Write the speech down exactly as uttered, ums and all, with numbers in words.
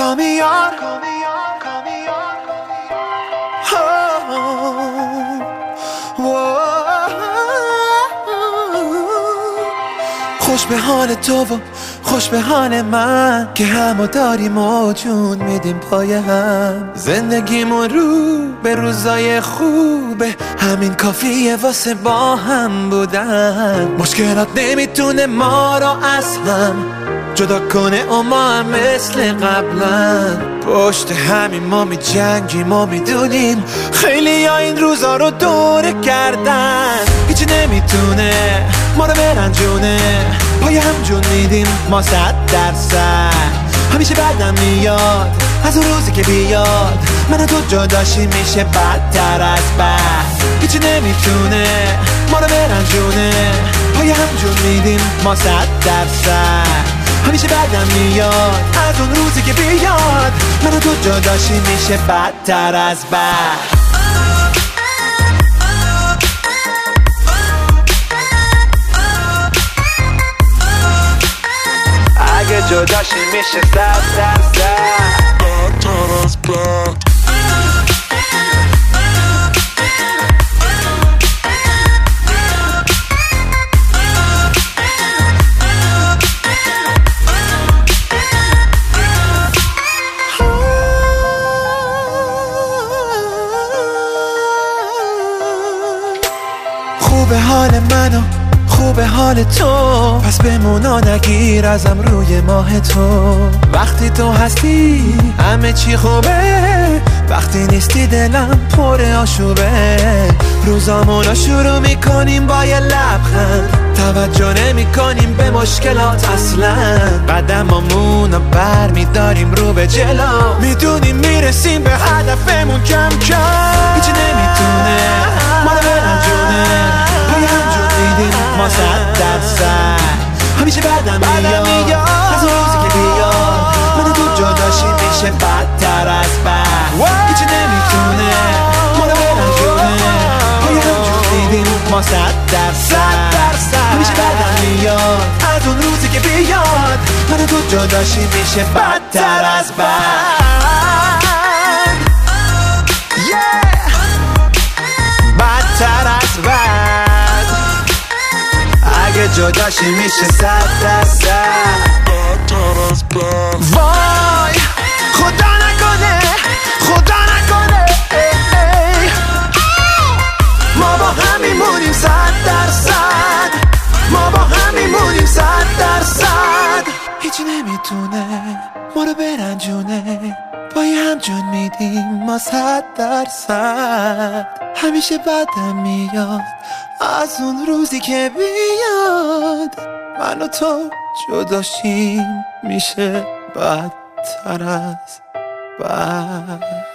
Call me on. خوش به حال تو و خوش به حال من که همو داریم و جون میدیم پای هم. زندگیمون رو به روزای خوبه، همین کافیه واسه با هم بودن. مشکلات نمیتونه ما رو از هم جدا کنه و ما هم مثل قبلا پشت همین ما می جنگیم و میدونیم خیلی ها این روزا رو دوره کردن. هیچی نمیتونه ما رو برنجونه، پای هم جون میدیم ما صد درصد. همیشه بعدم میاد از اون روزی که بیاد من و تو جداشی میشه بدتر از بد. هیچی نمیتونه ما رو برنجونه، پای هم جون میدیم ما صد درصد. همیشه بعدم میاد از اون روزی که بیاد من و تو جداشی میشه بدتر از بد. اگه جداشی میشه صد درصد بدتر از بد. خوبه حال منو خوبه حال تو، پس بمونا نگیر ازم روی ماه تو. وقتی تو هستی همه چی خوبه، وقتی نیستی دلم پر آشوبه. روزامونو شروع میکنیم با یه لبخند، توجه نمی کنیم به مشکلات اصلا. قدمامونو بر میداریم رو به جلو، میدونیم میرسیم به هدفمون کم کم. هیچی نمیتونه ما رو برنجونه، پای هم جون میدیم ما صد درصد. همیشه بعدم میاد از اون روزی که بیاد من و تو جداشی میشه بدتر از بد. هیچی نمیتونه ما رو برنجونه، پای هم جون میدیم ما صد درصد. همیشه بعدم میاد از اون روزی که بیاد من و تو جداشی میشه بدتر از بد. بدتر از بد. اگه جداشی میشه صد درصد بدتر از بد. وای خدا نکنه خدا نکنه ای ای. ما با هم میمونیم صد درصد، ما با هم میمونیم صد درصد. هیچی نمیتونه ما رو برنجونه، پای هم جون میدیم ما صد درصد. همیشه بعدم میاد از اون روزی که بیاد من و تو جداشیم میشه بدتر از بد.